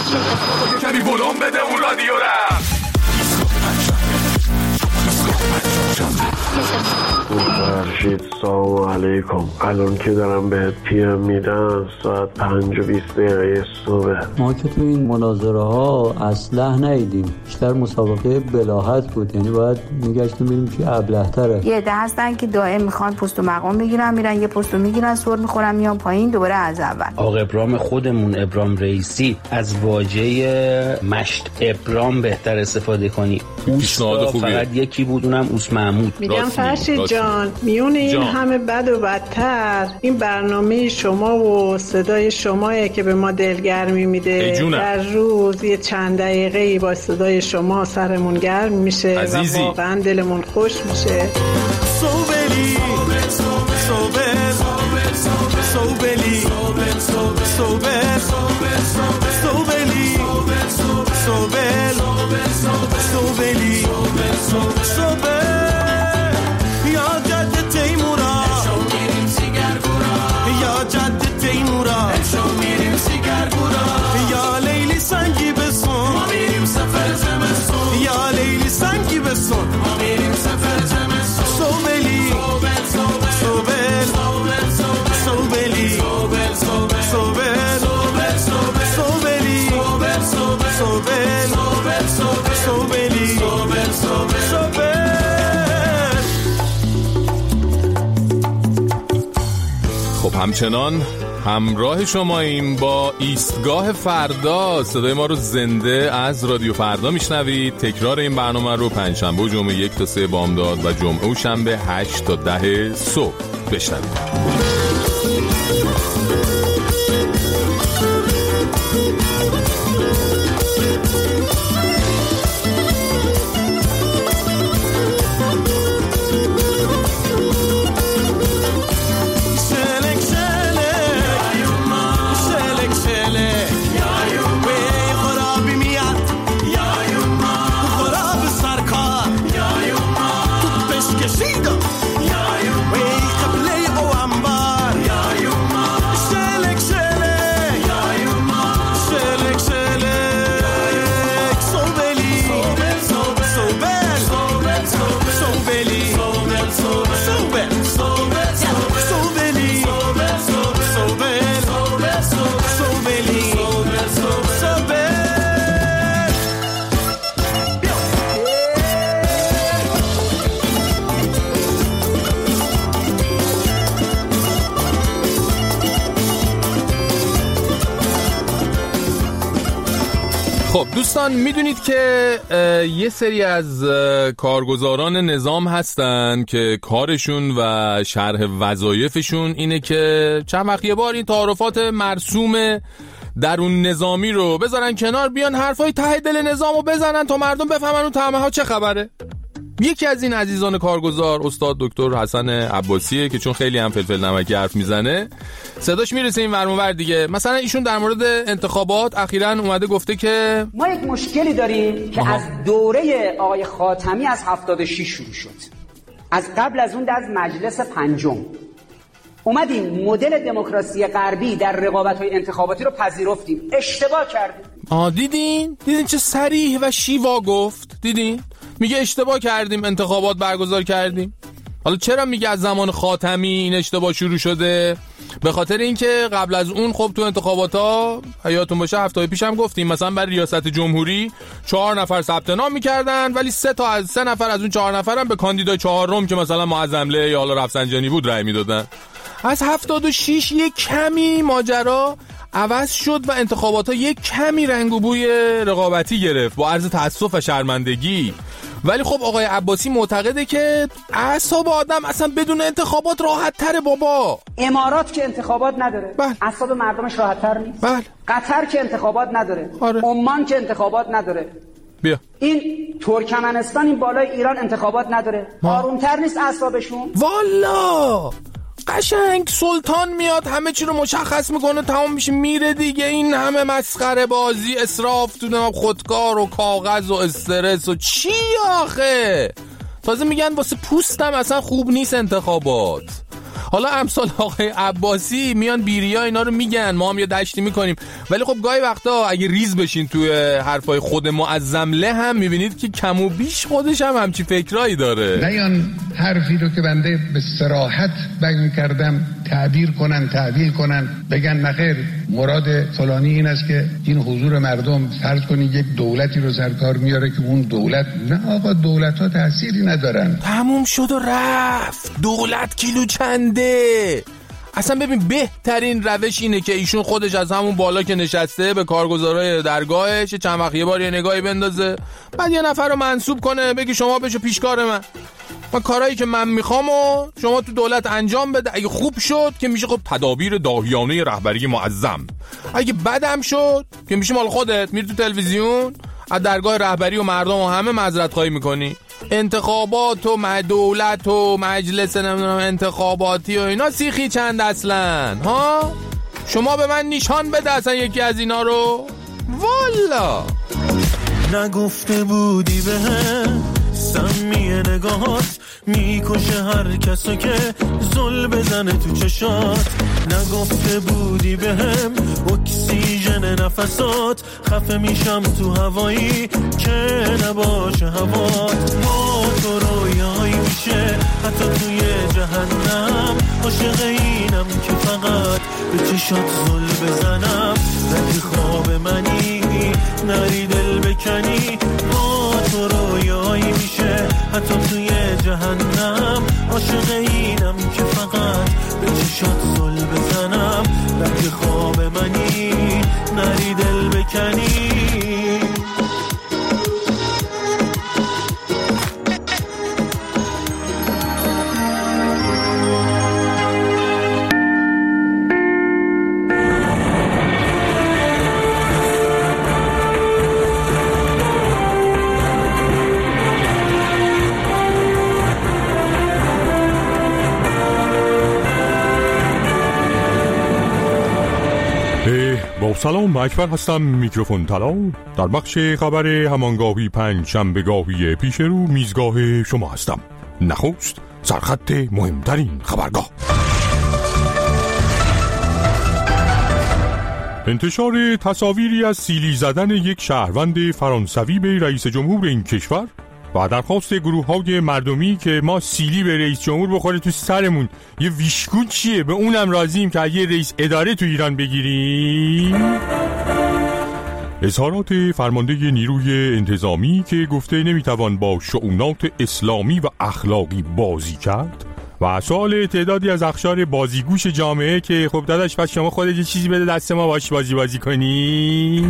کمی ولوم بده اون رادیو را. فرشید سلام علیکم. الان که دارم بهت پیام میدم ساعت 5:20 صبح. ما که تو این مناظره ها اصلا ندیدیم، بیشتر مسابقه بلاهت بود، یعنی باید میگشتیم ببینیم کی ابله‌تره. یه عده هستن که دائم میخوان پست و مقام بگیرن، میرن یه پستو میگیرن، سر میخورن، میان پایین دوباره از اول. آقا ابرام خودمون، ابرام رئیسی، از واژه مشت ابرام بهتر استفاده کنی. پیشنهاد خوبیه. فقط یکی بود، اونم اوس محمود. میگم فرشید جان، میون این همه بد و بدتر این برنامه شما و صدای شمایه که به ما دلگرمی میده. در روز یه چند دقیقه‌ای با صدای شما سرمون گرم میشه عزیزی. و واقعا دلمون خوش میشه. صوبلی صوبل صوبلی صوبل صوبلی صوبلی صوبل یا جد تیمورا میریم سیگارگورا، یا جد تیمورا میریم سیگارگورا، یا لیلی سنگی بسون ما میریم سفر زمستون، یا لیلی سنگی بسون ما میریم سفر زمستون. صوبلی صوبل صوبلی صوبلی صوبلی صوبلی صوبل. خب همچنان همراه شماییم با ایستگاه فردا. صدای ما رو زنده از رادیو فردا میشنوید. تکرار این برنامه رو پنجشنبه و جمعه 1 تا 3 بامداد و جمعه و شنبه 8 تا 10 صبح بشنوید. خب دوستان، میدونید که یه سری از کارگزاران نظام هستن که کارشون و شرح وظایفشون اینه که چند وقت یه بار این تعارفات مرسوم درون نظامی رو بذارن کنار، بیان حرفای ته دل نظام رو بزنن تا مردم بفهمن اون طعمه ها چه خبره. یکی از این عزیزان کارگزار استاد دکتر حسن عباسیه که چون خیلی هم فلفل نمکی حرف میزنه صداش میرسه این ور اون ور دیگه. مثلا ایشون در مورد انتخابات اخیراً اومده گفته که ما یک مشکلی داریم که از دوره آقای خاتمی از 76 شروع شد. از قبل از اون از مجلس پنجم اومدیم مدل دموکراسی غربی در رقابت‌های انتخاباتی رو پذیرفتیم. اشتباه کردیم. دیدین چه صریح و شیوا گفت؟ دیدین؟ میگه اشتباه کردیم، انتخابات برگزار کردیم. حالا چرا میگه از زمان خاتمی این اشتباه شروع شده؟ به خاطر اینکه قبل از اون خب تو انتخاباتا یادتون باشه هفته پیش هم گفتیم مثلا برای ریاست جمهوری 4 نفر ثبت نام میکردن ولی 3 نفر از اون 4 نفر هم به کاندیدای چهارم که مثلا معظمله یا حالا رفسنجانی بود رأی میدادن. از 76 یک کمی ماجرا عوض شد و انتخابات ها یک کمی رنگ و بوی رقابتی گرفت با عرض تأسف و شرمندگی. ولی خب آقای عباسی معتقده که اعصاب آدم اصلا بدون انتخابات راحت تره. بابا امارات که انتخابات نداره، اعصاب مردمش راحت تر نیست. قطر که انتخابات نداره، عمان که انتخابات نداره، بیا این ترکمنستان این بالای ایران انتخابات نداره، آرومتر نیست اعصابشون؟ والا قشنگ سلطان میاد همه چی رو مشخص میکنه، تمام میشه میره دیگه. این همه مسخره بازی، اسراف تو خودکار و کاغذ و استرس و چی آخه. تازه میگن واسه پوستم اصلا خوب نیست انتخابات. حالا امثال آقای عباسی میان بیریا اینا رو میگن، ما هم یه دشتی میکنیم، ولی خب گاهی وقتا اگه ریز بشین توی حرفای خود معظم له هم میبینید که کم و بیش خودش هم همچی فکرایی داره. نیان حرفی رو که بنده به صراحت بیان کردم تعبیر کنن بگن نخیر مراد فلانی این است که این حضور مردم، فرض کنید یک دولتی رو سرکار میاره که اون دولت، نه آقا دولت ها تأثیری ندارن، تموم شد و رفت. دولت کیلو چنده؟ اصلا ببین بهترین روش اینه که ایشون خودش از همون بالا که نشسته به کارگزارای درگاهش چند وقت یه بار یه نگاهی بندازه، بعد یه نفر رو منصوب کنه بگی شما بشو پیشکار من کارهایی که من میخوام و شما تو دولت انجام بده. اگه خوب شد که میشه خب تدابیر داهیانه رهبری معظم، اگه بدم شد که میشه مال خودت، میری تو تلویزیون از درگاه رهبری و مردم و همه معذرت خواهی میکنی. انتخابات و دولت و مجلس نمیدونم انتخاباتی و اینا سیخی چند اصلا ها. شما به من نشان بده اصلا یکی از اینا رو. والا نگفته بودی به هم سمی نگاهات میکشه هر کسو که زل بزنه تو چشات. نگفته بودی به هم اکسیژن نفسات خفه میشم تو هوایی که نباشه هوات. ما تو رویایی میشه حتی توی جهنم، عاشق اینم که فقط به چشات زل بزنم. نگی خواب منی نری دل بکنی، ما تو رویایی میشه حتی توی جهنم، عاشق اینم که فقط به چشات زل بزنم. نگی خواب منی نری دل بکنی. با سلام، اکبر هستم، میکروفون طلا در بخش خبر همانگاهی پنجشنبه‌گاهی پیش رو میزگاه شما هستم. نخست سرخط مهمترین خبرگاه. انتشار تصاویری از سیلی زدن یک شهروند فرانسوی به رئیس جمهور این کشور و درخواست گروه‌های مردمی که ما سیلی به رئیس جمهور بخوره تو سرمون، یه ویشگون چیه؟ به اونم راضیم که یه رئیس اداره تو ایران بگیریم. اظهارات فرمانده نیروی انتظامی که گفته نمیتوان با شؤونات اسلامی و اخلاقی بازی کرد و سوال تعدادی از اقشار بازیگوش جامعه که خب داداش پس شما خودت یه چیزی بده دست ما باش بازی کنی.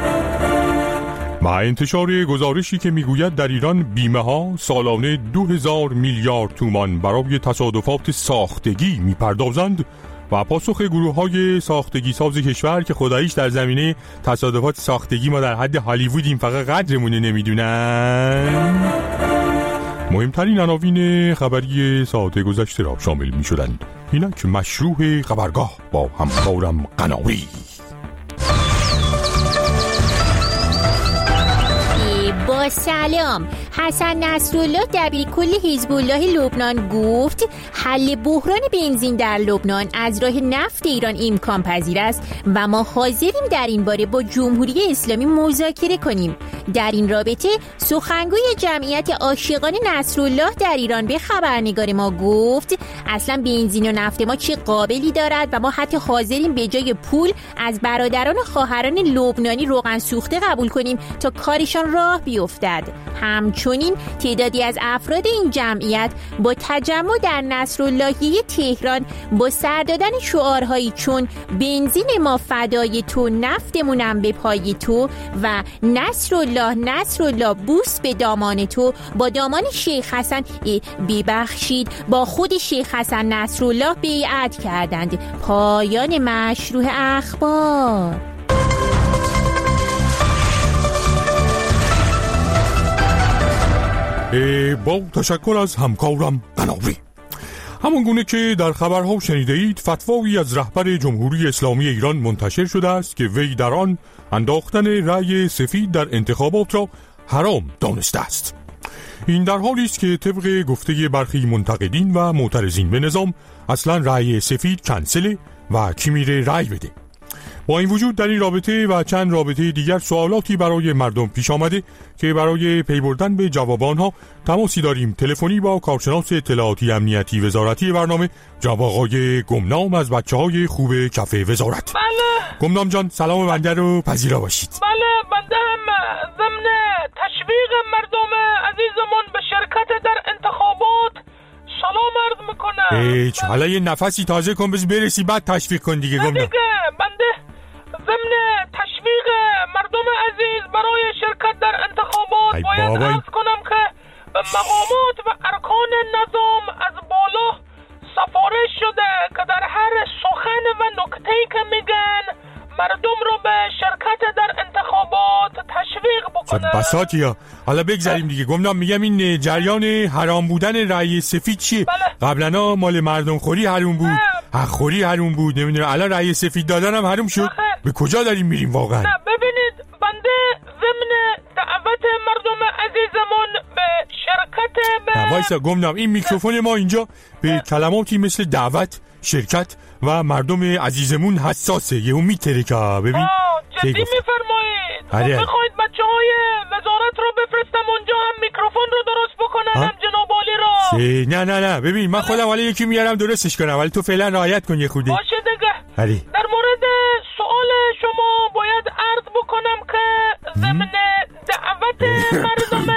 و انتشار گزارشی که میگوید در ایران بیمه ها سالانه 2000 میلیارد تومان برای تصادفات ساختگی میپردازند و پاسخ گروه های ساختگی ساز کشور که خداییش در زمینه تصادفات ساختگی ما در حد هالیوودیم، فقط قدرمونه نمیدونن. مهمترین عناوین خبری ساعت گذشته را شامل می شدند. اینک مشروع خبرگاه با همکارم قناری. با سلام، حسن نصرالله دبیرکل حزب الله لبنان گفت حل بحران بنزین در لبنان از راه نفت ایران امکان پذیر است و ما حاضریم در این باره با جمهوری اسلامی مذاکره کنیم. در این رابطه سخنگوی جمعیت عاشقان نصرالله در ایران به خبرنگار ما گفت اصلا بنزین و نفت ما چه قابلی دارد و ما حتی حاضریم به جای پول از برادران و خواهران لبنانی روغن سوخته قبول کنیم تا کارشان راه بیفتد. همچنین تعدادی از افراد این جمعیت با تجمع در نصراللهیه تهران با سر دادن شعارهایی چون بنزین ما فدای تو، نفتمونم به پای تو و نصرالله بوس به دامان تو با دامان شیخ حسن ببخشید با خود شیخ حسن نصرالله بیعت کردند. پایان مشروع اخبار. با تشکر از همکارم قناری. همان گونه که در خبرها شنیده اید، فتوایی از رهبر جمهوری اسلامی ایران منتشر شده است که وی در آن انداختن رأی سفید در انتخابات را حرام دانسته است. این در حالی است که طبق گفته برخی منتقدین و معترضین به نظام اصلا رأی سفید کنسله و کی میره رأی بده. با این وجود در این رابطه و چند رابطه دیگر سوالاتی برای مردم پیش آمده که برای پی بردن به جواب آنها تماسی داریم تلفنی با کارشناس اطلاعاتی امنیتی وزارتی برنامه جناب آقای گمنام از بچه‌های خوب کف وزارت. بله. گمنام جان سلام بنده رو پذیرا باشید. بله بنده هم ضمن تشویق مردم عزیزمون به شرکت در انتخابات سلام عرض میکنم. حالا یه نفسی تازه کن بس برسی بعد تشویق کن دیگه گمنام. دیگه بنده ضمن تشویق مردم عزیز برای شرکت در انتخابات باید عرض کنم که به مقامات و ارکان نظام از بالا سفارش شده که در هر سخن و نکته‌ای که میگن مردم رو به شرکت در انتخابات تشویق بکنه. بساطیا حالا بگذاریم دیگه گمنام. میگم این جریان حرام بودن رأی سفید چیه؟ بله. قبلا مال مردم خوری حرام بود، حق خوری حرام بود، نمیدونم الان رأی سفید دادن هم حرام شد. به کجا داریم میریم واقعا؟ نه ببینید بنده ضمن دعوت مردم عزیزمون به شرکت وایسا گمنام این میکروفون ما اینجا به کلماتی مثل دعوت، شرکت و مردم عزیزمون حساسه. یهو میترکه. ببین جدی میفرمایید؟ میخواید بچه‌های وزارت رو بفرستم اونجا هم میکروفون رو درست بکنن هم جناب عالی رو؟ نه ببین من خودم حالا یکی میارم درستش کنم ولی تو فعلا رعایت کن یه خورده. باشه دیگه. در مورد سوال شما باید عرض بکنم که ضمن دعوت مردم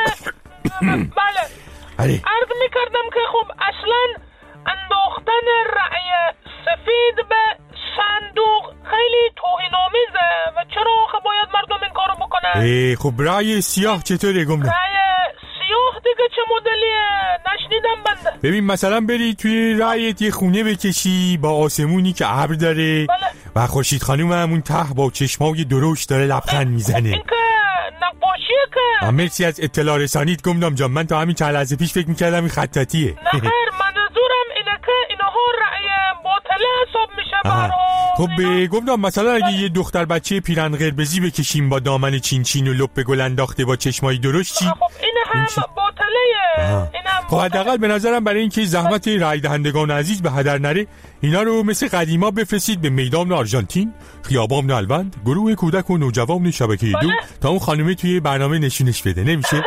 بله عرض میکردم که خب اصلا انداختن رأی سفید به صندوق خیلی توهین‌آمیزه و چرا خب باید مردم این کارو بکنن؟ خب رأی سیاه چطوره گمنام؟ رأی سیاه دیگه چه مدلیه؟ نشنیدم بنده. ببین مثلا بری توی رأیت یه خونه بکشی با آسمونی که ابر داره و خورشید خانوم همون ته با چشمای درشت داره لبخند میزنه. این که نقاشیه که. مرسی از اطلاع رسانیت گمنام جان. من تا همین چند لحظه پیش فکر میکردم این خطاطیه. نه خیر منظورم اینه که اینها رأی باطله حساب میشه. خب گمنام مثلا اگه یه دختر بچه پیرن قرمزی بکشیم با دامن چین و لپ گل انداخته با چشمای درشت چی؟ خب این هم باطله. خب حداقل به نظرم برای اینکه زحمت رای دهندگان عزیز به هدر نره اینا رو مثل قدیما بفرستید به میدان آرژانتین، خیابان الوند، گروه کودک و نوجوان شبکه 2 تا اون خانومه توی برنامه نشونش بده. نمیشه؟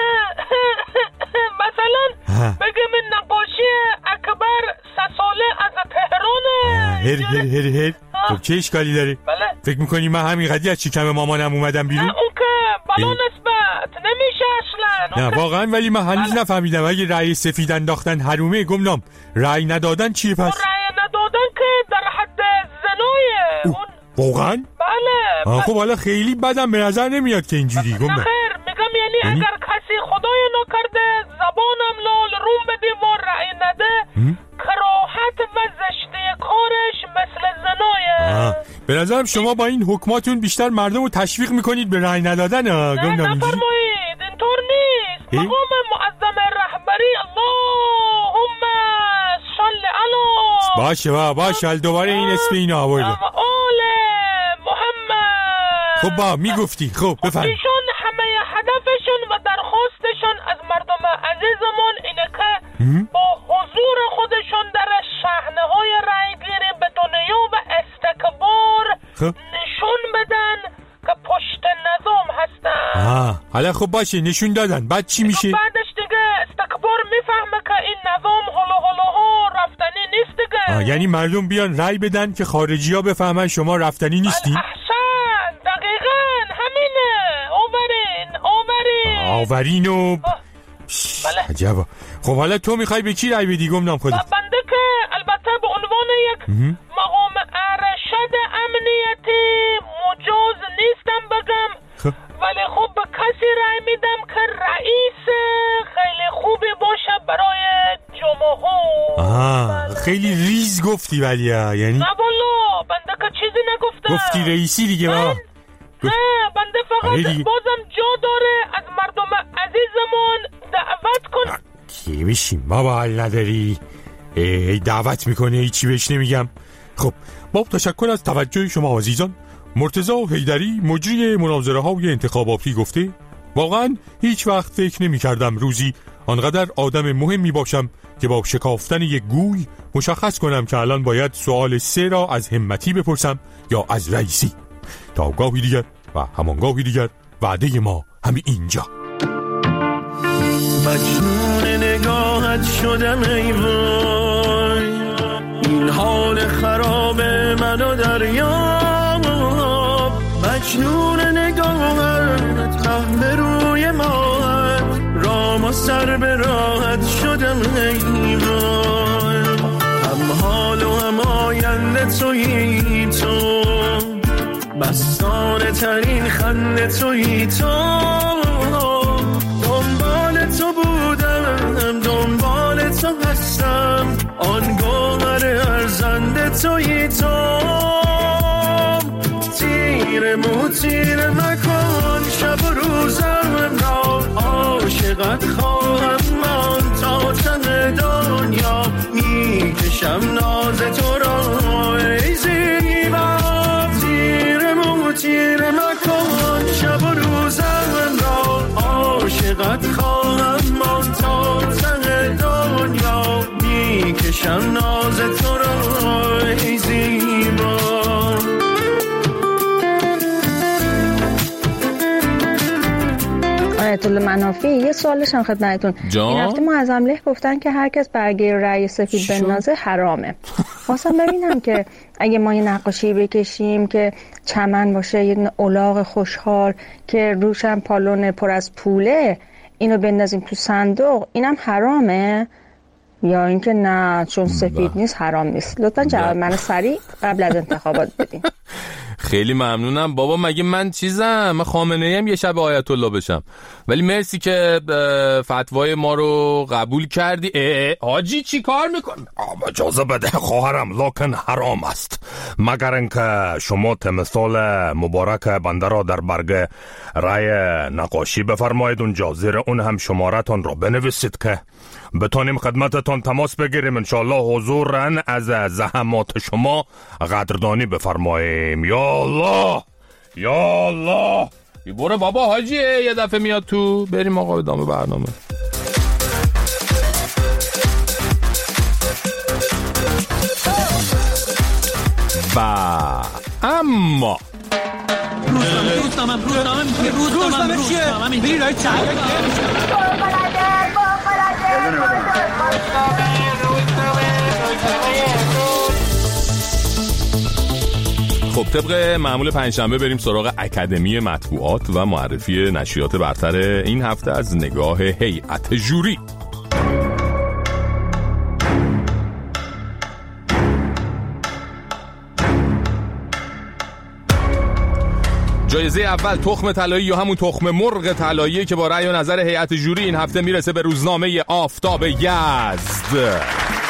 مثلا بگم این نقاشی اکبر 3 ساله از تهرانه. هر خب چه اشکالی داره؟ فکر میکنی من همین قضیه از شکم مامانم اومدم بیرون؟ نه اون که بلا نسبت نمیشه اصلا. نه واقعا ولی من هنوز نفهمیدم اگه رأی سفید انداختن حرومه گمنام رأی ندادن چیه پس؟ رأی ندادن که در حد زنایه. واقعا؟ بله. خب حالا خیلی بدم به نظر نمیاد که اینجوری گمنام. خیر میگم یعنی اگر کسی خدای نکرده زبانم لال روم به دیوار رأی نده کراهت و زشتی کارش مثل زنایه. به نظرم شما با این حکماتون بیشتر مردم رو تشویق میکنید به رأی ندادن. نه نفرمایید اینطور نیست. مقام معظم رهبری اللهم صل علی باشه دوباره این اسم اینو آوردم آل محمد. خب با میگفتی خب بفرمایید. ایشون همه هدفشون و درخواستشون از مردم عزیزمون اینه که با حضور خودشون در صحنه‌های رأی‌گیری به دنیا و استکبار نشون بدن که پشت نظام هستن. حالا خب باشه نشون دادن بعد چی میشه؟ بعدش دیگه استکبار میفهمه که این نظام هلوها رفتنی نیست دیگه. یعنی مردم بیان رأی بدن که خارجی‌ها بفهمن شما رفتنی نیستی؟ احسن دقیقاً همینه. آورین و بله. عجبا. خب حالا تو میخوای به کی رأی بدی گمنام خودت؟ بنده که البته به عنوان یک مقام ارشد امنیتی مجاز نیستم بگم ولی خب به کسی رأی میدم که رئیس خیلی خوبی باشه برای جمهور. خیلی ریز گفتی ولی یعنی نه والا بنده که چیزی نگفتم. گفتی رئیسی دیگه. نه بنده فقط بازم جا داره از مردم عزیزمون دعوت کن. کی بشیم بابا حال نداری دعوت میکنه هیچی بهش نمیگم. خب با تشکر از توجه شما عزیزان. مرتضی حیدری مجری مناظره های انتخاباتی گفته واقعا هیچ وقت فکر نمی کردم روزی آنقدر آدم مهمی باشم که با شکافتن یک گوی مشخص کنم که الان باید سوال 3 را از همتی بپرسم یا از رئیسی. تا گاهی دیگر و همان گاهی دیگر، وعده ما همین اینجا. مجنون نگاهت شدم ای وای، این حال خراب منو دریاب، مجنون نگاهت قهوه روی ماهت، رام و سر به راحت شدم ای وای، هم حال و هم آینده تویی تو، مستانه ترین خنده تویی تو، دنبال تو بودم دنبال تو هستم، آن گوهر ارزنده تویی تو، تیر مو تیر مکن شب و روزم را، عاشقت خواهم من تا ته دنیا، میکشم ناز تو را ای زیبا، تیر مو تیر مکن شب و روزم را، عاشقت خواهم من تا ته دنیا، میکشم ناز تو را ای زیبا. آیت الله منافی یه سوالش هم خدمتتون. این هفته معظم له گفتن که هر کس برگه رأی سفید بندازه حرامه. خواستم ببینم که اگه ما یه نقاشی بکشیم که چمن باشه، یه الاغ خوشحال که روش هم پالون پر از پوله، اینو بندازیم تو صندوق، اینم حرامه یا اینکه نه چون سفید نیست حرام نیست؟ لطفا جواب من سریع قبل از انتخابات بدین. خیلی ممنونم بابا، مگه من چیزم؟ من خامنه‌ای ام یه شب آیت الله بشم. ولی مرسی که فتوای ما رو قبول کردی. حاجی چی کار میکن؟ اجازه بده خواهرم، لکن حرام است، مگر اینکه شما تمثال مبارک بنده را در برگ رای نقاشی بفرمایید اونجا، زیر اون هم شمارتون رو بنویسید که بتونیم خدمتتون تماس بگیریم، انشالله حضورن از زحمات شما قدردانی بفرماییم. یا الله یا الله. برو بابا حاجی یه دفعه میاد تو، بریم آقا ادامه برنامه. اما روزنامه چیه؟ میری رای خب طبق معمول پنجشنبه بریم سراغ اکادمی مطبوعات و معرفی نشریات برتر این هفته از نگاه هیئت ژوری. جایزه اول تخم طلایی یا همون تخم مرغ طلایی که با رأی و نظر هیئت ژوری این هفته میرسه به روزنامه آفتاب یزد.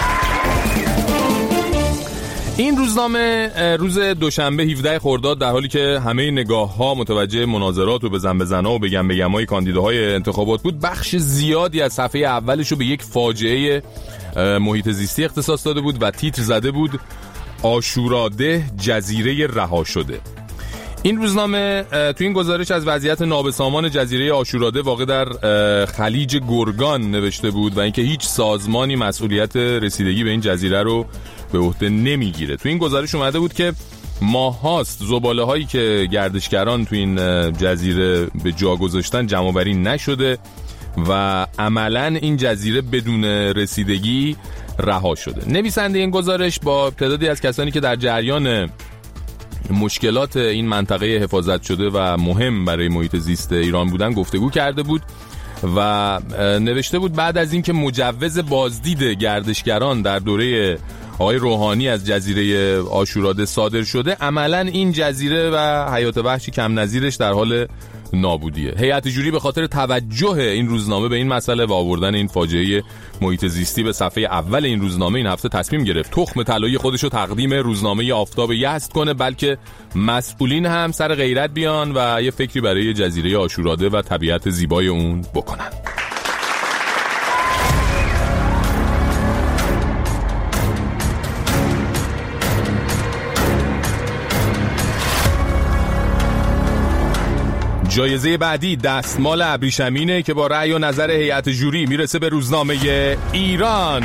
این روزنامه روز دوشنبه 17 خرداد در حالی که همه نگاه‌ها متوجه مناظرات و بزن بزن‌ها و بگم‌های کاندیداهای انتخابات بود، بخش زیادی از صفحه اولش رو به یک فاجعه محیط زیستی اختصاص داده بود و تیتر زده بود عاشوراده جزیره رها شده. این روزنامه تو این گزارش از وضعیت نابسامان جزیره عاشوراده واقع در خلیج گرگان نوشته بود و اینکه هیچ سازمانی مسئولیت رسیدگی به این جزیره رو به عهده نمیگیره. تو این گزارش اومده بود که ماهاست زباله هایی که گردشگران تو این جزیره به جا گذاشتن جمع‌آوری نشده و عملاً این جزیره بدون رسیدگی رها شده. نویسنده این گزارش با تعدادی از کسانی که در جریان مشکلات این منطقه حفاظت شده و مهم برای محیط زیست ایران بودن گفتگو کرده بود و نوشته بود بعد از اینکه مجوز بازدید گردشگران در دوره آقای روحانی از جزیره عاشوراده صادر شده، عملاً این جزیره و حیات وحش کم نظیرش در حال نابودیه. هیئت ژوری به خاطر توجه این روزنامه به این مسئله و آوردن این فاجعه محیط زیستی به صفحه اول این روزنامه این هفته تصمیم گرفت تخم طلایی خودش رو تقدیم روزنامه آفتاب یزد کنه، بلکه مسئولین هم سر غیرت بیان و یه فکری برای جزیره عاشوراده و طبیعت زیبای اون بکنن. جایزه بعدی دستمال ابریشمینه که با رأی و نظر هیئت جوری میرسه به روزنامه ایران.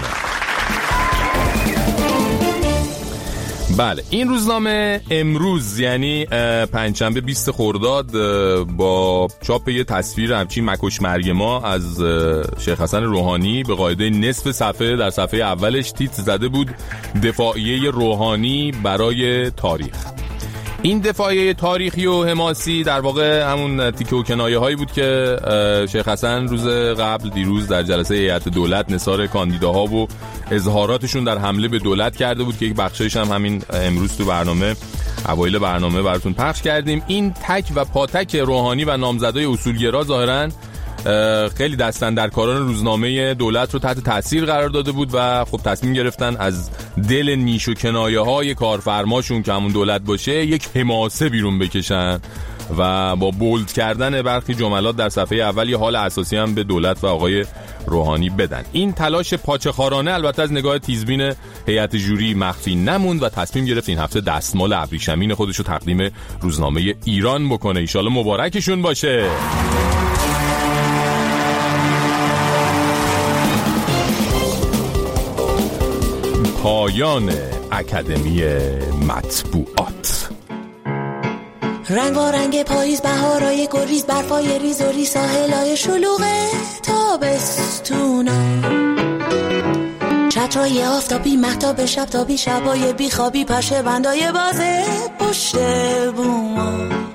بله، این روزنامه امروز یعنی پنجشنبه 20 خرداد با چاپ یه تصویر همچین مکش مرگ ما از شیخ حسن روحانی به قاعده نصف صفحه در صفحه اولش تیتر زده بود دفاعیه روحانی برای تاریخ. این دفاعیه تاریخی و حماسی در واقع همون تیکه و کنایه هایی بود که شیخ حسن روز قبل دیروز در جلسه هیئت دولت نثار کاندیداها و اظهاراتشون در حمله به دولت کرده بود که یک بخشش هم همین امروز تو برنامه اوایل برنامه براتون پخش کردیم. این تک و پاتک روحانی و نامزدای اصولگرا ظاهراً خیلی دستاندرکاران روزنامه دولت رو تحت تاثیر قرار داده بود و خب تصمیم گرفتن از دل نیش و کنایه های کارفرماشون که همون دولت باشه یک حماسه بیرون بکشن و با بولد کردن برخی جملات در صفحه اول یه حال اساسی هم به دولت و آقای روحانی بدن. این تلاش پاچه‌خوارانه البته از نگاه تیزبین هیئت جوری مخفی نموند و تصمیم گرفت این هفته دستمال ابریشمین خودش رو تقدیم روزنامه ایران بکنه. ان شاءالله مبارکشون باشه. پایان اکادمی مطبوعات. رنگ و رنگ پاییز، بهارای گریز، برفای ریز و ریز، ساحلای شلوغ تابستونا، چترای آفتابی، مهتاب شبتابی، شبای بیخوابی، پشه بندای بازه پشت بوما،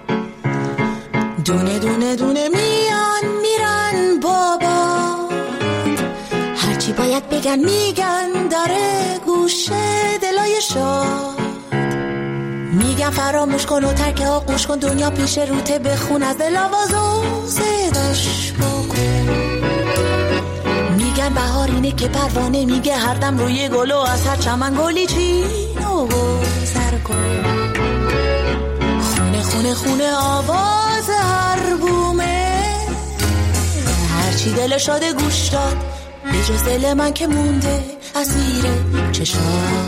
دونه دونه دونه میان میرن بابا، هرچی باید بگن میگن، داره گوشه دلای شاد، میگن فراموش کن و ترک آغوش کن، دنیا پیش روته بخون از دل آواز و صداش بکن، میگن بهار اینه که پروانه میگه هر دم روی گل و از هر چمن گلی چین و گذر کن، خونه خونه خونه آواز هر بومه، هرچی دل شاده گوش داد به جز دل من که مونده اسیر چشات.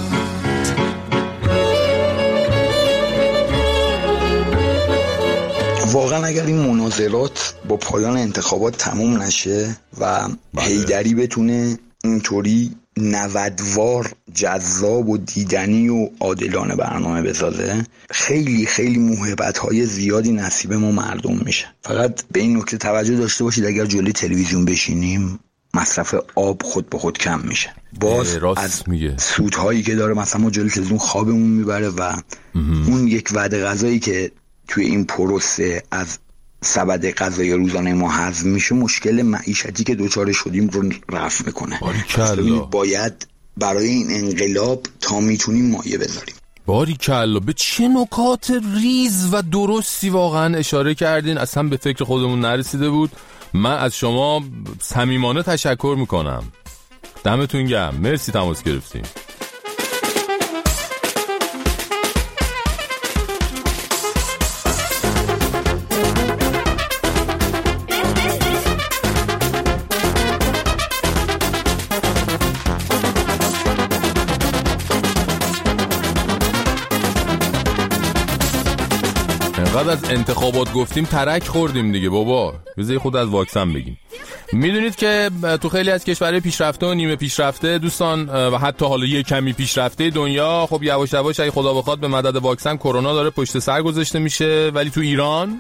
واقعا اگر این مناظرات با پایان انتخابات تموم نشه و حیدری بتونه اینطوری نودوار جذاب و دیدنی و عادلانه برنامه بسازه، خیلی خیلی موهبت‌های زیادی نصیب ما مردم میشه. فقط به این نکته توجه داشته باشید اگر جلوی تلویزیون بشینیم مصرف آب خود به خود کم میشه. باز از سودهایی که داره مثلا ما جلوی تلویزیون خوابمون میبره و اون یک وعده غذایی که توی این پروسه از سبد غذای روزانه ما هضم میشه مشکل معیشتی که دوچار شدیم رو رفع میکنه. باید برای این انقلاب تا میتونیم مایه بذاریم. باریکلا، به چه نکات ریز و درستی واقعا اشاره کردین، اصلا به فکر خودمون نرسیده بود. من از شما صمیمانه تشکر میکنم، دمتون گرم، مرسی تماس گرفتین. بعد از انتخابات گفتیم ترک خوردیم دیگه بابا، بذاری خود از واکسن بگیم. میدونید که تو خیلی از کشورهای پیشرفته و نیمه پیشرفته دوستان و حتی حالا یه کمی پیشرفته دنیا خب یواش یواش اگه خدا بخواد به مدد واکسن کرونا داره پشت سر گذاشته میشه، ولی تو ایران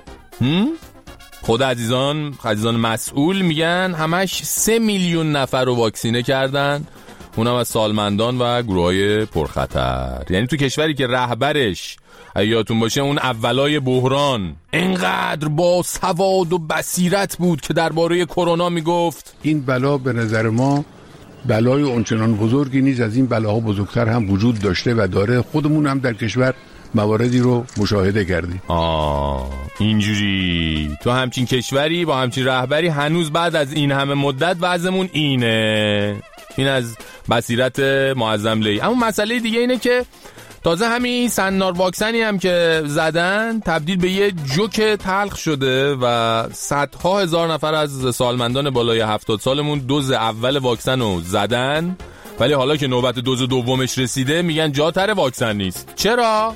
خود عزیزان مسئول میگن همش 3 میلیون نفر رو واکسینه کردن، اونم از سالمندان و گروه‌های پرخطر. یعنی تو کشوری که رهبرش یادتون باشه اون اولای بحران اینقدر با سواد و بصیرت بود که درباره کرونا میگفت این بلا به نظر ما بلای اونچنان بزرگی نیست، از این بلاها بزرگتر هم وجود داشته و داره، خودمون هم در کشور مواردی رو مشاهده کردیم. اینجوری تو همچین کشوری با همچین رهبری هنوز بعد از این همه مدت وضعمون اینه. این از بصیرت معظم لی. اما مسئله دیگه اینه که تازه همین سنار واکسنی هم که زدن تبدیل به یه جوک تلخ شده و صدها هزار نفر از سالمندان بالای 70 سالمون دوز اول واکسن رو زدن، ولی حالا که نوبت دوز دومش رسیده میگن جا تر واکسن نیست. چرا؟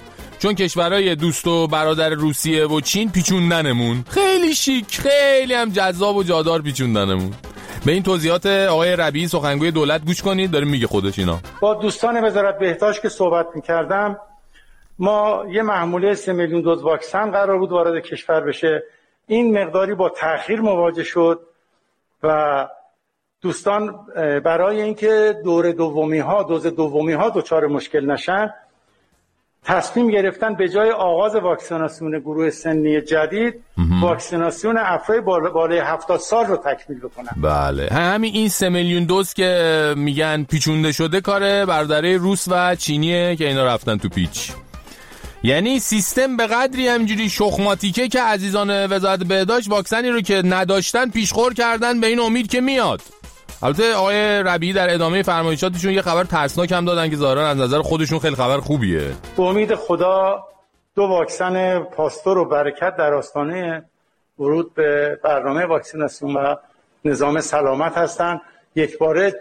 چون کشورهای دوست و برادر روسیه و چین پیچوندنمون. خیلی شیک، خیلی هم جذاب و جادار پیچوندنمون. به این توضیحات آقای ربیعی سخنگوی دولت گوش کنید، داره میگه خودش اینا. با دوستان وزارت بهداشت که صحبت می‌کردم، ما یه محموله 3 میلیون دوز واکسن قرار بود وارد کشور بشه. این مقداری با تأخیر مواجه شد و دوستان برای اینکه دوز دومی ها دچار مشکل نشن تصمیم گرفتن به جای آغاز واکسیناسیون گروه سنی جدید واکسیناسیون افراد بالای 70 سال رو تکمیل بکنن. بله، همین این 3 میلیون دوز که میگن پیچونده شده کاره برادرای روس و چینیه که اینا رفتن تو پیچ. یعنی سیستم به قدری همینجوری شخماتیکه که عزیزان وزارت بهداشت واکسنی رو که نداشتن پیشخور کردن به این امید که میاد. البته آقای ربیعی در ادامه فرمایشاتشون یه خبر ترسناک هم دادن که ظاهرا از نظر خودشون خیلی خبر خوبیه. به امید خدا 2 واکسن پاستور و برکت در آستانه ورود به برنامه واکسیناسیون و نظام سلامت هستن. یک باره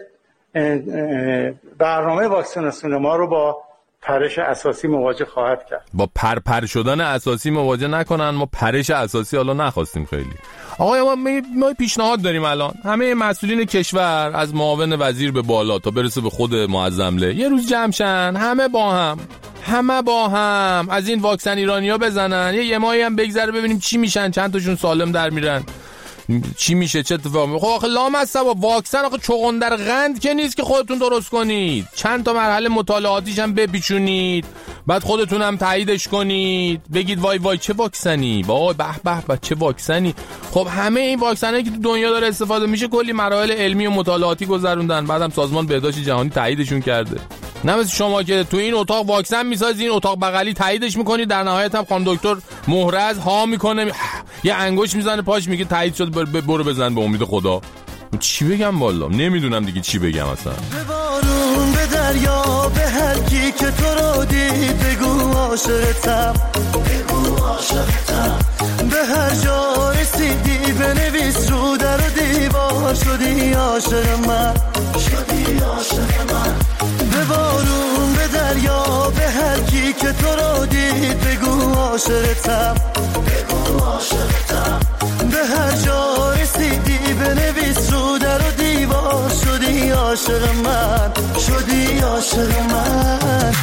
برنامه واکسیناسیون ما رو با پرش اساسی مواجه خواهد کرد. با پرپر شدن اساسی مواجه نکنن، ما پرش اساسی حالا نخواستیم خیلی. آقای ما پیشنهاد داریم الان همه مسئولین کشور از معاون وزیر به بالا تا برسه به خود معظمله یه روز جمع شن، همه با هم از این واکسن ایرانی‌ها بزنن، یه ماهی هم بگذره ببینیم چی میشن، چند تاشون سالم در میرن، چی میشه، چه اتفاقی میفته. خب آخه لامصب واکسن آخه چغندر قند که نیست که خودتون درست کنید، چند تا مرحله مطالعاتیش هم بپیچونید، بعد خودتون هم تاییدش کنید، بگید وای چه واکسنی، وای به چه واکسنی. خب همه این واکسنایی که تو دنیا داره استفاده میشه کلی مراحل علمی و مطالعاتی گذروندن، بعدم سازمان بهداشت جهانی تاییدشون کرده. نه مثل شما که تو این اتاق واکسن میسازین، اتاق بغلی تاییدش میکنید، در نهایت هم خانم دکتر مهرز ها میکنه، یه انگوش میزنه پاش میگه تایید شد، برو بزن به امید خدا. چی بگم والا نمیدونم دیگه چی بگم اصلا. به بارون، به دریا، به هر کی که تو رو دید بگو عاشقتم، به هر جا رسیدی بنویس رو در و دیوار شدی عاشق من. به بارون، به دریا، به هر کی که تو رو دید بگو عاشقتم، به هر جا رسیدی بنویس رو در و دیوار شدی عاشق من، شدی عاشق من.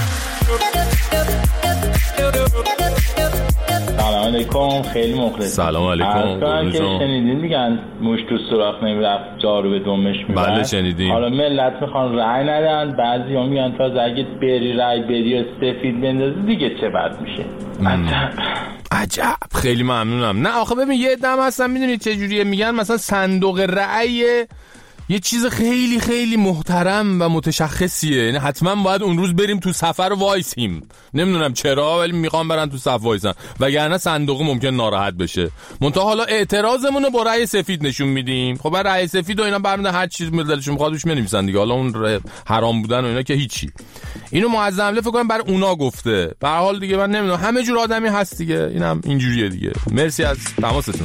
سلام علیکم، خیلی مخلصم. سلام علیکم. که شنیدین میگن موش تو سوراخ نمیرفت جارو به دمش میبرد. بله شنیدیم. حالا ملت میخوان رأی ندن، بعضیا میگن تازه اگه بری رأی بری و سفید بندازی دیگه چه بد میشه. عجب خیلی ممنونم. نه آخه ببین یه دم هستن میدونید چه جوریه، میگن مثلا صندوق رأی یه چیز خیلی خیلی محترم و متشخصیه، یعنی حتما باید اون روز بریم تو سفر وایسیم، نمیدونم چرا ولی میخوام برن تو صف وایسن وگرنه صندوق ممکن ناراحت بشه. منتها حالا اعتراضمون رو با رأی سفید نشون میدیم. خب بر رأی سفید و اینا برمی‌دارن هر چیز دلشون میخواد روش بنویسن دیگه، حالا اون حرام بودن و اینا که هیچی. اینو معظمله فکر کنم بر اونا گفته. به هر حال دیگه من نمیدونم، همه جور آدمی هست دیگه، اینم اینجوریه دیگه. مرسی از تماستون.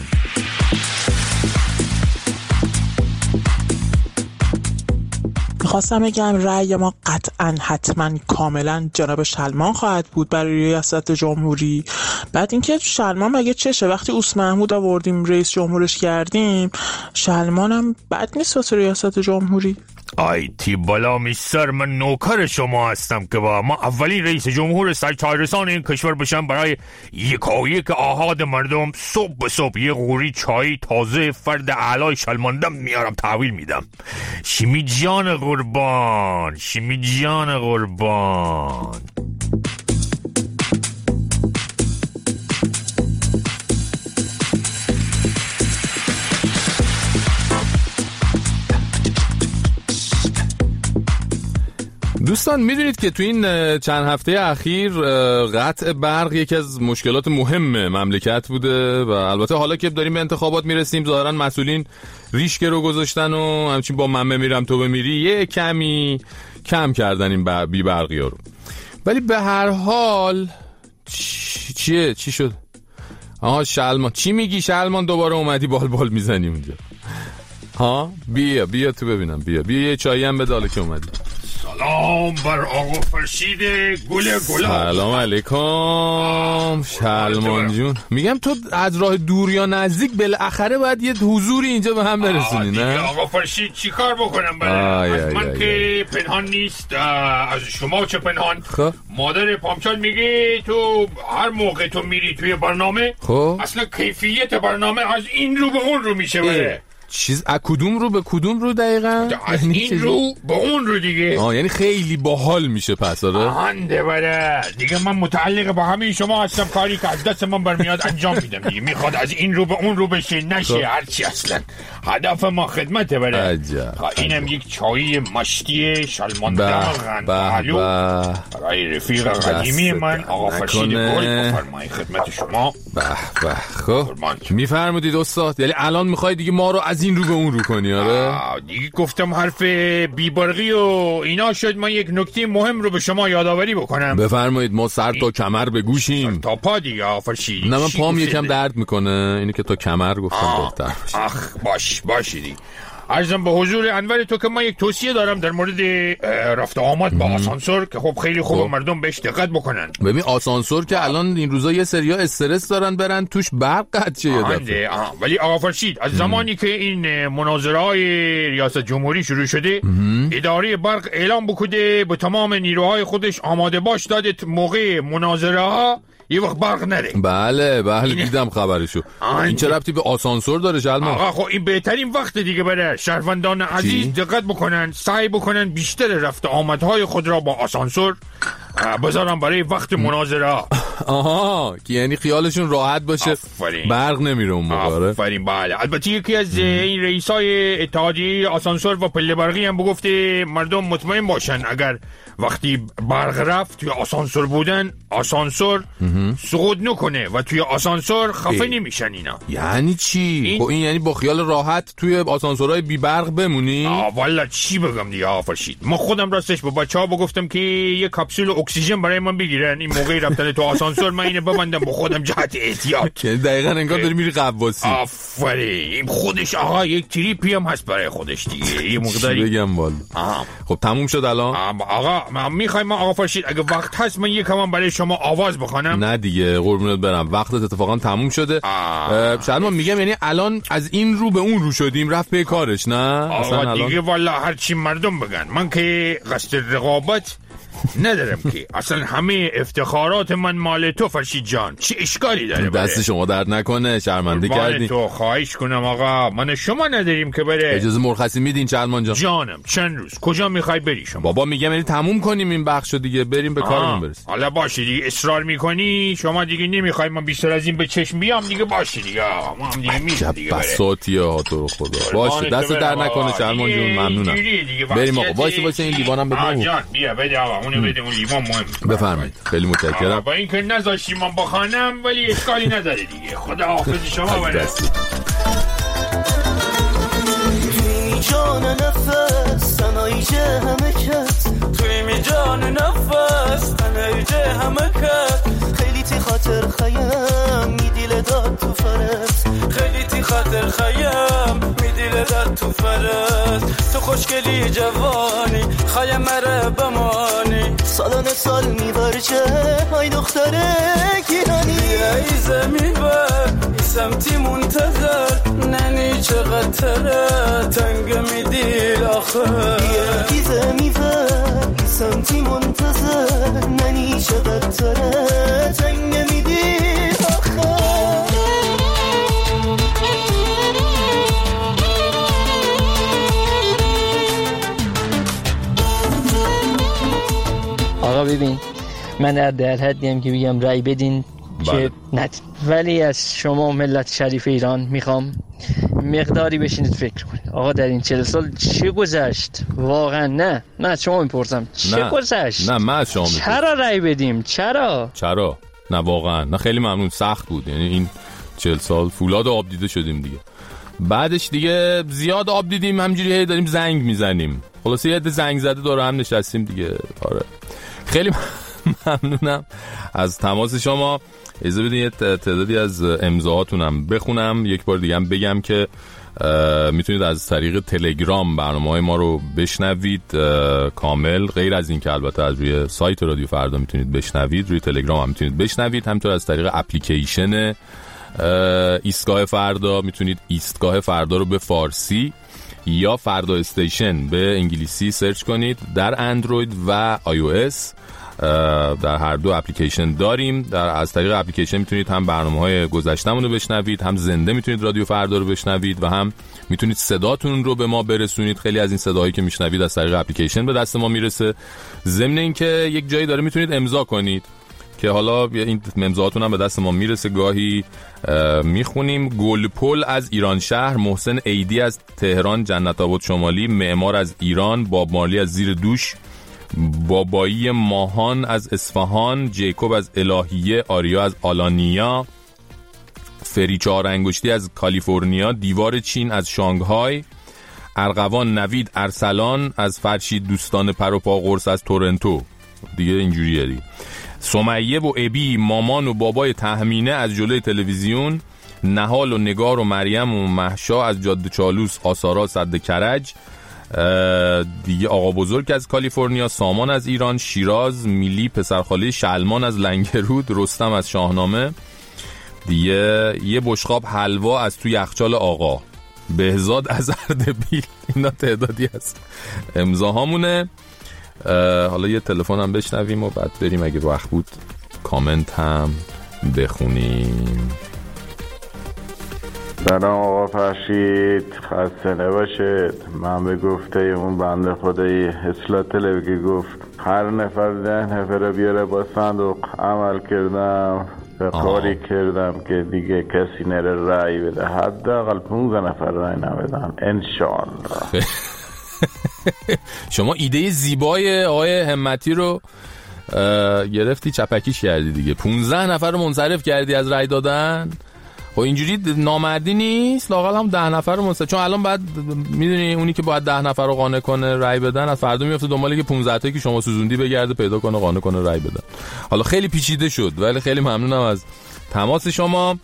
میخواستم بگم رأی ما قطعا حتما کاملا جناب شلمان خواهد بود برای ریاست جمهوری. بعد اینکه شلمان مگه چشه، وقتی اوس محمود آوردیم رئیس جمهورش کردیم، شلمان هم بد نیست واسه ریاست جمهوری. آیتی بالا میستر، من نوکر شما هستم که با ما اولین رئیس جمهور سرچارسان این کشور بشم، برای یکایک آحاد مردم صبح به صبح یه غوری چای تازه فرد اعلای شلماندم میارم تحویل میدم. شیمی جان قربان، شیمی جان قربان. دوستان میدونید که تو این چند هفته اخیر قطع برق یکی از مشکلات مهم مملکت بوده و البته حالا که داریم به انتخابات میرسیم ظاهرا مسئولین ریشکه رو گذاشتن و همچین با من بمیرم تو بمیری یه کمی کم کردن این بی برقی ها رو. ولی به هر حال چی شد؟ آها شلمان، چی میگی شلمان؟ دوباره اومدی بال میزنی اونجا. ها بیا تو ببینم، بیا یه چایی هم بده حالا که اومدی. سلام بر آقا فرشید گل گلاب. سلام علیکم شلمان جون. میگم تو از راه دور یا نزدیک بالاخره باید یه حضوری اینجا به هم برسونی نه؟ آقا فرشید چی کار بکنم از من که پنهان نیست، از شما چه پنهان. خب مادر پامچال میگه تو هر موقع تو میری توی برنامه خب اصلا کیفیت برنامه از این رو به اون رو میشه بره. چیز از کدوم رو به کدوم رو دقیقاً؟ از این رو به اون رو دیگه. یعنی خیلی باحال میشه پس. آره آهنده بره دیگه. من متعلق با همین شما هستم، کاری که از دست من برمیاد انجام میدم دیگه. میخواد از این رو به اون رو بشه نشه هرچی، اصلا هدف ما خدمته بره. اینم یک چایی مشتی شلمان دمغن پهلو برای رفیق قدیمی من آقا فرشید گل. بفرمایید خدمت شما. خب میفرمودید استاد، یعنی الان میخوای دیگه ما رو از این رو به اون رو کنی؟ آره دیگه گفتم حرف بیبرقی و اینا شد، من یک نکته مهم رو به شما یادآوری بکنم. بفرمایید. ما سر تا کمر بگوشیم. سر تا پا دیگه آفرشید. نه من پام یکم درد میکنه، اینو که تا کمر گفتم بهتر باشه. باشیدی عرضم به حضور انور تو که من یک توصیه دارم در مورد رفت آمد با آسانسور که خب خیلی خوبه مردم بهش دقت بکنن. ببین آسانسور که الان این روزا یه سریا استرس دارن برن توش برق قطع شه یه دفعه. ولی آقا فرشید از زمانی که این مناظره‌های ریاست جمهوری شروع شده اداره برق اعلام بکنه به تمام نیروهای خودش آماده باش داده موقع مناظره ها یه وقت برق نره. بله دیدم خبرشو. این چه ربطی به آسانسور داره شلمان؟ آقا خب این بهترین وقت دیگه بره. شهروندان عزیز دقت بکنن، سعی بکنن بیشتر رفت آمدهای خود را با آسانسور بذارن برای وقت مناظره. که یعنی خیالشون راحت باشه برق نمیره اون موقع. آفرین. بله البته یکی از این رئیسای اتحادیه آسانسور و پله برقی هم بگفته مردم مطمئن باشن اگر وقتی برق رفت توی آسانسور بودن آسانسور سقوط نکنه و توی آسانسور خفه نمیشن اینا. یعنی چی؟ این یعنی با خیال راحت توی آسانسورهای بی برق بمونی؟ والا چی بگم دیگه آفرشید. ما خودم راستش با بچه‌ها بگفتم که یه کپسول اکسیژن برای من بگیرن این موقع رفتن تو آسانسور، من اینو ببندم با خودم جهت احتیاط. که دقیقاً انگار داری میری قواسی. آفرین. خودش آقا یک تریپی هم هست برای خودش دیگه. یه مقداری بگم والا. خب تموم شد الان؟ آقا من میخوایم آقا فرشید اگه وقت هست من یکم برای شما آواز بخونم. نه دیگه قربونت برم، وقتت اتفاقا تموم شده. شلمان میگم یعنی الان از این رو به اون رو شدیم، رفت به کارش. نه آقا دیگه والا هرچی مردم بگن، من که قصد رقابت ندارم که. اصلا همه افتخارات من مال تو فرشید جان، چه اشکالی داره؟ دست شما درد نکنه، شرمنده کردین. تو خواهش کنم آقا، من شما نداریم که بره. اجازه مرخصی میدین شلمان جان؟ جانم چند روز. کجا میخوای بری شما؟ بابا میگم یعنی تموم کنیم این بخشو دیگه، بریم به کارمون برسیم. حالا باشه دیگه اصرار میکنی شما دیگه نمیخوای من بیشتر از این به چشم بیام دیگه. باشه دیگه ما هم دیگه میشه دیگه. بساطیه ها تو خدا. باشه دست در نکنه شلمان جون، ممنونم. بریم آقا. وایس این لیوانم بده. جان بیا بده آقا، اونو بده، اون لیوان مهم. بفرمایید. خیلی متشکرم. با اینکه نذاشتی من بخوانم ولی اشکالی نداره دیگه. خدا حافظ شما بره. توی جان نفس تنایجه همه کت، توی جان نفس تنایجه همه کت، خیلی تی خاطر خیم میدیل داد تو فرست، خیلی تی خاطر خیم میدیل داد تو فرست، تو خوشگلی جوانی خیم مره بمانی، سالان سال میبرچه های دختره گیرانی، ای زمین بر ای سمتی منتظر ننی چقدر تره تنگ میدیل آخر، ای زمین بر ای سمتی منتظر ننی چقدر تره تنگ میدیل آخر. آقا ببین من در حدیم که بگم رای بدین که ندین، ولی از شما ملت شریف ایران میخوام مقداری بشینید فکر کنید. آقا در این 40 سال چه گذشت واقعا؟ نه از شما میپرسم چه گذشت؟ نه من از شما میپرسم چرا رای بدیم؟ چرا؟ نه واقعا نه، خیلی ممنون، سخت بود. یعنی این 40 سال فولاد آب دیده شدیم دیگه، بعدش دیگه زیاد آب دیدیم، همجوری هی داریم زنگ میزنیم. خلاصه یه عده زنگ زده دور هم نشستیم دیگه. آره خیلی ممنونم از تماس شما. اجازه بدین یه تعدادی از امضاهاتونم بخونم. یک بار دیگه هم بگم که میتونید از طریق تلگرام برنامه‌های ما رو بشنوید کامل، غیر از این که البته از روی سایت رادیو فردا میتونید بشنوید، روی تلگرام هم میتونید بشنوید. همینطور از طریق اپلیکیشن ایستگاه فردا میتونید ایستگاه فردا رو به فارسی یا فردا استیشن به انگلیسی سرچ کنید در اندروید و iOS. در هر دو اپلیکیشن داریم. از طریق اپلیکیشن میتونید هم برنامه‌های گذشته‌مون رو بشنوید، هم زنده میتونید رادیو فردا رو بشنوید و هم میتونید صداتون رو به ما برسونید. خیلی از این صداهایی که میشنوید از طریق اپلیکیشن به دست ما میرسه. ضمن اینکه یک جایی داره میتونید امضا کنید که حالا این امضاهاتون هم به دست ما میرسه، گاهی میخونیم. گلپل از ایران شهر، محسن عیدی از تهران جنت آباد شمالی، معمار از ایران، باب مارلی از زیر دوش، بابایی ماهان از اصفهان، جیکوب از الهیه، آریا از آلانیا، فری چهار انگشتی از کالیفرنیا، دیوار چین از شانگهای، ارغوان نوید ارسلان از فرشید دوستان پروپا قرص از تورنتو، دیگه اینجوریه دیگه. سمیه و ابی مامان و بابای تهمینه از جلوی تلویزیون، نهال و نگار و مریم و محشا از جاده چالوس، آسارا صد کرج، دیگه آقا بزرگ از کالیفرنیا، سامان از ایران، شیراز، میلی پسرخاله شلمان از لنگرود، رستم از شاهنامه، دیگه یه بشقاب حلوا از توی یخچال آقا، بهزاد از اردبیل. اینا تعدادی از امضاهامونه. حالا یه تلفن هم بشنویم و بعد بریم اگه وقت بود کامنت هم بخونیم. سلام آقا فرشید، خسته نباشید. من به گفته اون بنده خدایی اصلاح طلبی گفت هر نفر 10 نفر بیاره با صندوق عمل کردم و کاری کردم که دیگه کسی نره رأی بده، حداقل 15 نفر رأی نبدن انشاءالله. شما ایده زیبای آقای همتی رو گرفتی چپکیش کردی دیگه. 15 نفر رو منصرف کردی از رأی دادن. خب اینجوری نامردی نیست، لااقل هم 10 نفر رو منصرف، چون الان بعد میدونی اونی که باید 10 نفر رو قانع کنه رأی بدن از فردا میفته دنباله که 15 تایی که شما سوزوندی بگرده پیدا کنه قانع کنه رأی بدن. حالا خیلی پیچیده شد ولی خیلی ممنونم از تماس شما.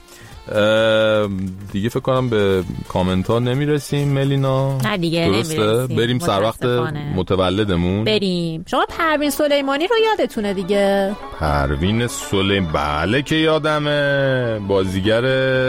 دیگه فکر کنم به کامنت ها نمیرسیم ملینا. نه دیگه نمیرسیم. بریم سر وقت متولدمون. بریم. شما پروین سلیمانی رو یادتونه دیگه؟ پروین سلیمانی بله که یادمه، بازیگر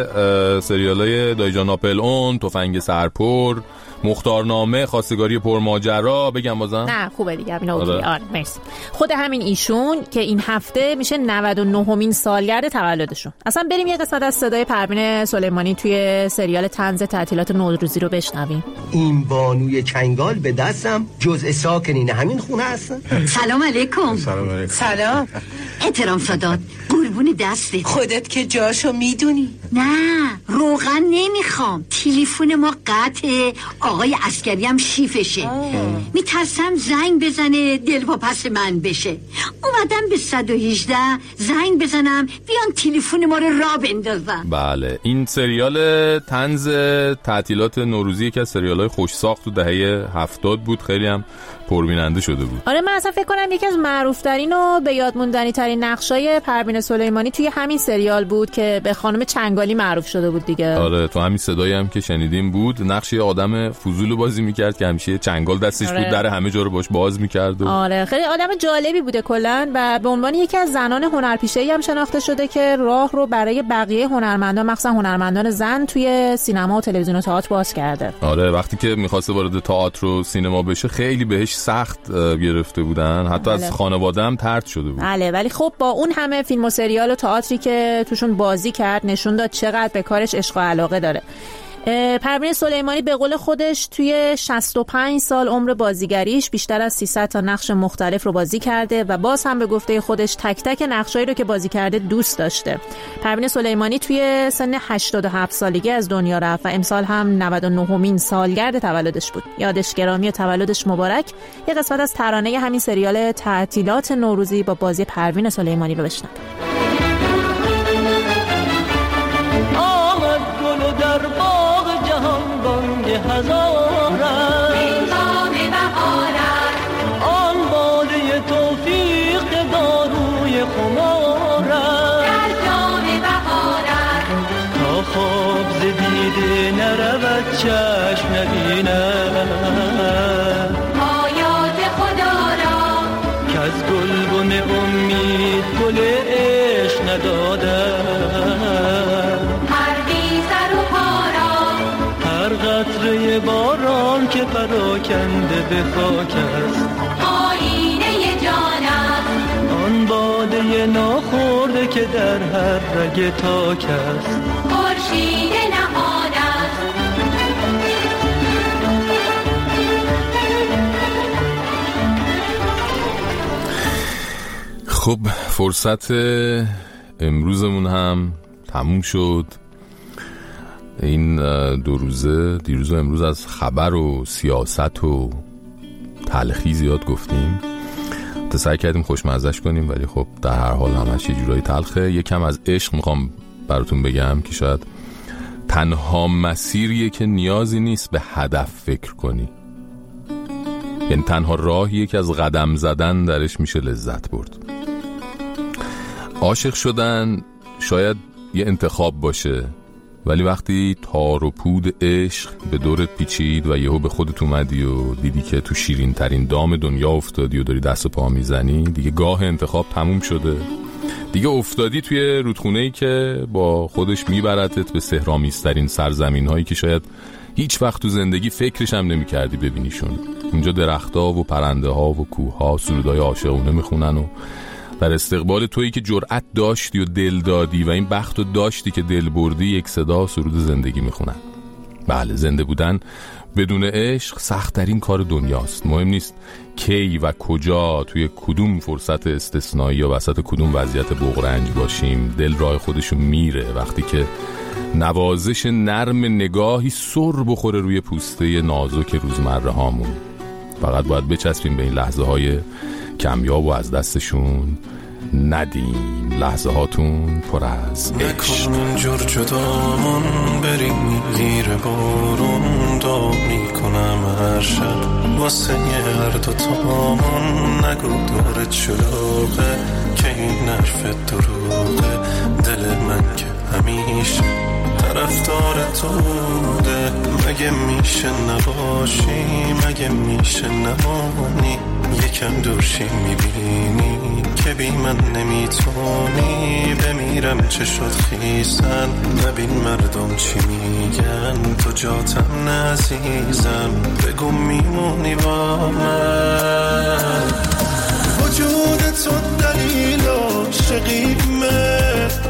سریالای دایجان آپل اون، تفنگ سرپر، مختارنامه، خواستگاری پرماجرا. بگم بازم؟ نه خوبه دیگه اینا. آره مرسی. خود همین ایشون که این هفته میشه 99مین سالگرد تولدشون. اصلا بریم یه قسمت از صدای پروین سلیمانی توی سریال طنز تعطیلات نوروزی رو بشنویم. این بانوی کنگال به دستم جزء ساکنین همین خونه هستن. سلام علیکم. سلام علیکم. سلام. احترام سادات، قربون دستی. خودت که جاشو میدونی. نه روغن نمیخوام، تلفن ما قطعه، آقای عسکری هم شیفشه. میترسم زنگ بزنه دلواپس من بشه. اومدم به 118 زنگ بزنم بیان تلفن ما رو راه بندازن. بله این سریال طنز تعطیلات نوروزی که از سریال‌های خوش ساخت تو دهه 70 بود، خیلی هم پربیننده شده بود. آره من اصلا فکر کنم یکی از معروف‌ترین و به یاد موندنی ترین نقشای پروین سلیمانی توی همین سریال بود که به خانم چنگالی معروف شده بود دیگه. آره تو همین صدایی هم که شنیدیم بود، نقش یه آدم فضول بازی میکرد که همیشه چنگال دستش بود، در همه جا رو باش باز میکرد. آره خیلی آدم جالبی بوده کلا و به عنوان یکی از زنان هنرپیشه‌ای هم شناخته شده که راه رو برای بقیه هنرمندان، مخصوصا هنرمندان زن توی سینما و تلویزیون و تئاتر باز کرده. آره وقتی که می‌خواسته وارد تئاتر و سینما بشه خیلی بهش سخت گرفته بودن، حتی از خانواده هم طرد شده بود. بله ولی خب با اون همه فیلم و سریال و تئاتری که توشون بازی کرد نشون داد چقدر به کارش عشق و علاقه داره. پروین سلیمانی به قول خودش توی 65 سال عمر بازیگریش بیشتر از 300 تا نقش مختلف رو بازی کرده و باز هم به گفته خودش تک تک نقشایی رو که بازی کرده دوست داشته. پروین سلیمانی توی سن 87 سالگی از دنیا رفت و امسال هم 99مین سالگرد تولدش بود. یادش گرامی و تولدش مبارک. یه قسمت از ترانه همین سریال تعطیلات نوروزی با بازی پروین سلیمانی رو بشنویم. هزارت هنگام بهارت آن باده توفیق دارو از چشم نبینم آیات خدا را که از گلبن امید گل عشق ندادم هر بی سر و پا را هر قطره باران که پراکنده به خاک است آینه جان است آن باده ناخورده که در هر رگ تاک است خورشید نهاد است خب فرصت امروزمون هم تموم شد. این دو روزه دیروز و امروز از خبر و سیاست و تلخی زیاد گفتیم، سعی کردیم خوشمزش کنیم، ولی خب در هر حال همش یه جورایی تلخه. یکم از عشق میخوام براتون بگم که شاید تنها مسیریه که نیازی نیست به هدف فکر کنی، یعنی تنها راهیه که از قدم زدن درش میشه لذت برد. عاشق شدن شاید یه انتخاب باشه، ولی وقتی تار و پود عشق به دورت پیچید و یهو به خودت اومدی و دیدی که تو شیرین ترین دام دنیا افتادی و داری دست و پا میزنی، دیگه گاه انتخاب تموم شده. دیگه افتادی توی رودخونه‌ای که با خودش میبرتت به سحرآمیزترین سرزمین هایی که شاید هیچ وقت تو زندگی فکرش هم نمی کردی ببینیشون. اونجا درخت‌ها و پرنده ها و کوه‌ها سرودای عاشقونه میخونن و در استقبال تویی که جرأت داشتی و دل دادی و این بخت رو داشتی که دل بردی، یک صدا سرود زندگی میخونن. بله، زنده بودن بدون عشق سخت‌ترین کار دنیاست. مهم نیست کی و کجا، توی کدوم فرصت استثنایی یا وسط کدوم وضعیت بغرنج باشیم، دل راه خودشون میره وقتی که نوازش نرم نگاهی سر بخوره روی پوسته نازک روزمره هامون. فقط باید بچسبیم به این لحظه های کمیاب و از دستشون ندیم. لحظه هاتون پر از عشق. نکن اینجور جدامون بریم گیر بارون، دام میکنم هر شب واسه هر دوتامون. نگو دورت شلوغه که این حرف دروغه، دل من که همیشه طرفدار تو بوده. مگه میشه نباشی، مگه میشه نمانی، یکم دورشی میبینی که بی من نمیتونی. بمیرم چه شد خیسن، نبین مردم چی میگن، تو جاتم نعزیزم، بگو میمونی با من. وجود تو دلیل عاشقیمه،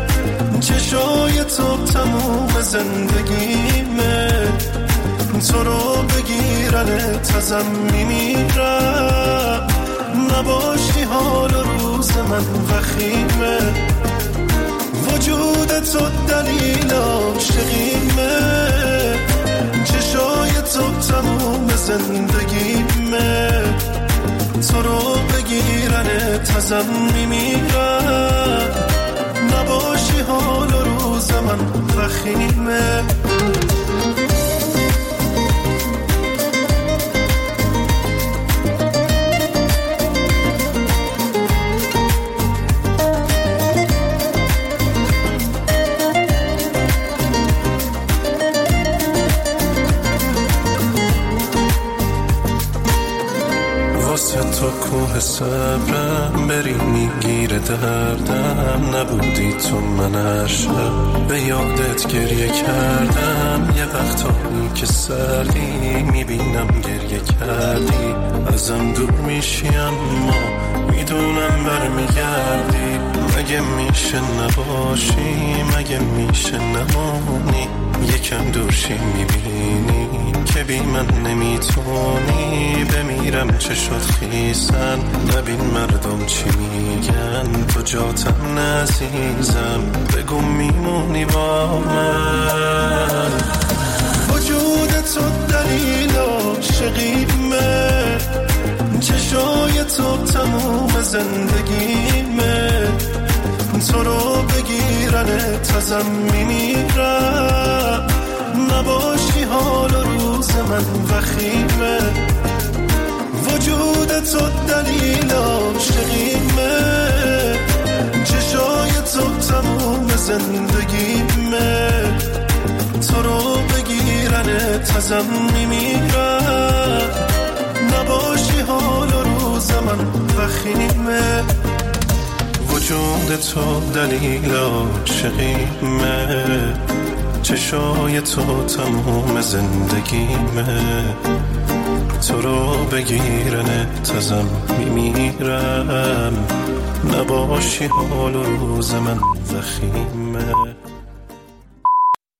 چشای تو تموم زندگیمه، تو رو بگیرنت ازم میمیرم. نباشی حال و روز من وخیمه، وجود تو دلیل عاشقیمه، چشای تو تموم زندگیمه، تو رو بگیرنت ازم میمیرم. نباشی حال و روز من وخیمه. تو کوه صبرم بری میگیره دردم، نبودی تو من هر شب به یادت گریه کردم. یه وقتایی که سردی میبینم گریه کردی، ازم دور میشی اما میدونم برمیگردی. مگه میشه نباشی، مگه میشه نمانی، یکم دورشی میبینی که بی من نمیتونی. بمیرم چه شد خیسن، نبین مردم چی میگن، تو جاتم نعزیزم، بگو میمونی با من. وجود تو دلیل عاشقیمه، چشای تو تموم زندگیمه، تو رو بگیرنت ازم میمیرم. نباشی حال و روز من وخیمه، وجود تو دلیل عاشقیمه، چشای تو تموم زندگیمه، تو رو بگیرنت ازم میمیرم، نباشی حال و روز من وخیمه، وجود تو دلیل عاشقیمه، چشای تو تموم زندگیمه، تو رو بگیرنت ازم میمیرم، نباشی حال و روز من وخیمه.